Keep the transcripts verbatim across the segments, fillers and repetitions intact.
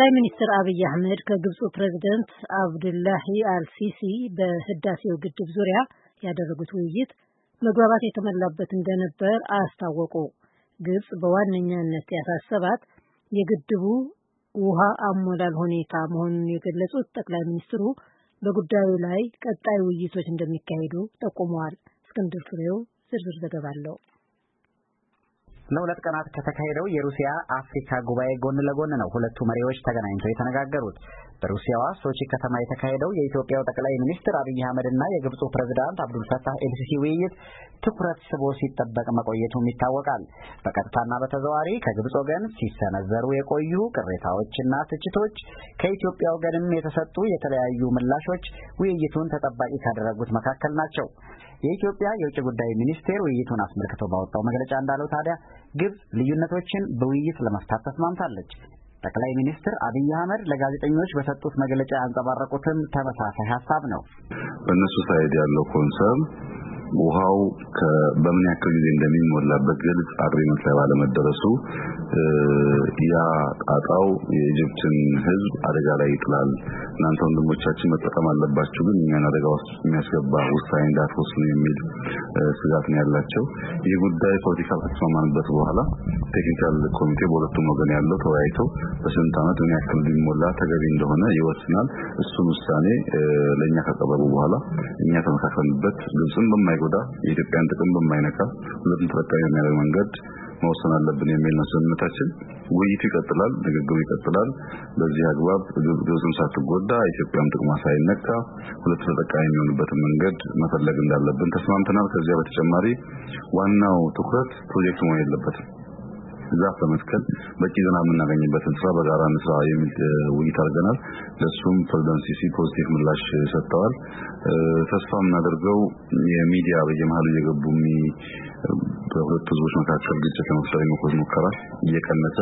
ጠቅላይ ሚኒስትር አብይ አህመድ ከግብፁ ፕሬዝዳንት አብዱላሂ አልሲሲ በህዳሴው ግድብ ዙሪያ ያደረጉት ውይይት መግባባት የተሞላበት እንደነበር አስታወቁ። ግብፅ በዋነኛነት ያሳሰባት የግድቡ ውሃ አሞላል ሁኔታ መሆኑን የገለጹት ጠቅላይ ሚኒስትሩ በጉዳዩ ላይ ቀጣይ ውይይቶች እንደሚካሄዱ ጠቁመዋል። እስክንድር ፍሬው ዝርዝር ዘገባ አለው። ለሁለት ቀናት ከተካሄደው የሩሲያ አፍሪካ ጉባኤ ጎን ለጎን ነው ሁለቱ መሪዎች ተገናኝተው የተነጋገሩት። በሩሲያዋ ሶቺ ከተማ የተካሄደው የኢትዮጵያው ጠቅላይ ሚኒስትር አብይ አህመድና የግብፁ ፕሬዝዳንት አብዱል ፈታህ ኤልሲሲ ውይይት ትኩረት ስቦ ሲጠበቅ መቆየቱም ይታወቃል። በቀጥታና በተዘዋዋሪ ከግብፅ ወገን ሲሰነዘሩ የቆዩ ቅሬታዎችና ትችቶች፣ ከኢትዮጵያ ወገንም የተሰጡ የተለያዩ ምላሾች ውይይቱን ተጠባቂ ካደረጉት መካከል ናቸው። የኢትዮጵያ የውጭ ጉዳይ ሚኒስቴር ውይይቱን አስመልክቶ ባወጣው መግለጫ እንዳለው ታዲያ ግብፅ ልዩነቶችን በውይይት ለመፍታት ተስማምታለች። ጠቅላይ ሚኒስትር አብይ አህመድ ለጋዜጠኞች በሰጡት መግለጫ ያንጸባረቁትም ተመሳሳይ ሀሳብ ነው። በእነሱ ሳይድ ያለው ኮንሰርን ውሃው በምን ያክል ጊዜ እንደሚሞላበት ግልጽ አግሪመንት ላይ ባለመደረሱ ያ ጣጣው የኢጅፕትን ሕዝብ አደጋ ላይ ይጥላል። እናንተ ወንድሞቻችን መጠቀም አለባችሁ፣ ግን እኛን አደጋ ውስጥ የሚያስገባ ውሳኔ እንዳትወስኑ የሚል ስጋት ነው ያላቸው። ይህ ጉዳይ ፖለቲካል ከተስማማንበት በኋላ ቴክኒካል ኮሚቴ በሁለቱም ወገን ያለው ተወያይቶ በስንት ዓመት ምን ያክል ሊሞላ ተገቢ እንደሆነ ይወስናል። እሱን ውሳኔ ለኛ ከቀረቡ በኋላ እኛ ተመካከልንበት ግብፅን በማይጎዳ የኢትዮጵያን ጥቅም በማይነካ ሁለቱም ተጠቃሚ የሚያደርግ መንገድ መወሰን አለብን የሚል ነው ስምምነታችን። ውይይቱ ይቀጥላል፣ ንግግሩ ይቀጥላል። በዚህ አግባብ ግብፅም ሳትጎዳ ኢትዮጵያም ጥቅሟ ሳይነካ ሁለቱ ተጠቃሚ የሚሆኑበትን መንገድ መፈለግ እንዳለብን ተስማምተናል። ከዚያ በተጨማሪ ዋናው ትኩረት ፕሮጀክት መሆን የለበትም። ዛፍ በመትከል በቂ ዝናብ የምናገኝበትን ስራ በጋራ እንስራ የሚል ውይይት አድርገናል። ለሱም ፕሬዝዳንት ሲሲ ፖዚቲቭ ምላሽ ሰጥተዋል። ተስፋ የምናደርገው የሚዲያ በየመሃሉ እየገቡ በሁለቱ ህዝቦች መካከል ግጭት ለመፍጠር የሚሞክሩት ሙከራ እየቀነሰ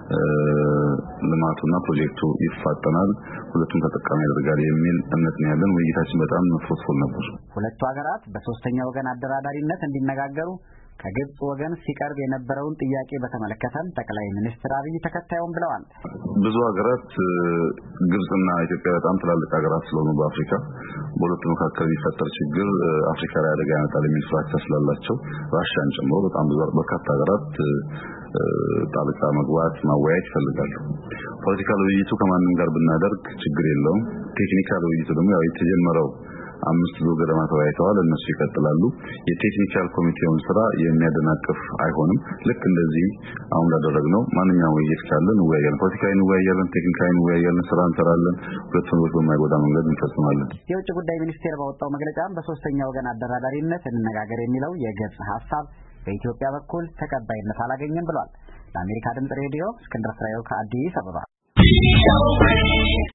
ልማቱና ፕሮጀክቱ ይፋጠናል፣ ሁለቱም ተጠቃሚ ያደርጋል የሚል እምነት ነው ያለን። ውይይታችን በጣም ፍሩትፉል ነበር። ሁለቱ ሀገራት በሶስተኛ ወገን አደራዳሪነት እንዲነጋገሩ ከግብፅ ወገን ሲቀርብ የነበረውን ጥያቄ በተመለከተም ጠቅላይ ሚኒስትር አብይ ተከታዩን ብለዋል። ብዙ ሀገራት ግብፅና ኢትዮጵያ በጣም ትላልቅ ሀገራት ስለሆኑ በአፍሪካ በሁለቱ መካከል የሚፈጠር ችግር አፍሪካ ላይ አደጋ ያመጣል የሚል ፍራቻ ስላላቸው ራሽያን ጨምሮ በጣም ብዙ በርካታ ሀገራት ጣልቃ መግባት ማወያየት ይፈልጋሉ። ፖለቲካል ውይይቱ ከማንም ጋር ብናደርግ ችግር የለውም። ቴክኒካል ውይይቱ ደግሞ ያው የተጀመረው አምስት ዙር ገደማ ተወያይተዋል፣ እነሱ ይቀጥላሉ። የቴክኒካል ኮሚቴውን ስራ የሚያደናቅፍ አይሆንም። ልክ እንደዚህ አሁን እንዳደረግነው ማንኛውም ውይይት ካለ እንወያያለን። ፖለቲካዊ እንወያያለን፣ ቴክኒካዊ እንወያያለን፣ ስራ እንሰራለን፣ ሁለቱም ወገን በማይጎዳ መንገድ እንፈጽማለን። የውጭ ጉዳይ ሚኒስቴር ባወጣው መግለጫም በሶስተኛ ወገን አደራዳሪነት እንነጋገር የሚለው የግብፅ ሀሳብ በኢትዮጵያ በኩል ተቀባይነት አላገኘም ብሏል። ለአሜሪካ ድምጽ ሬዲዮ እስክንድር ፍሬው ከአዲስ አበባ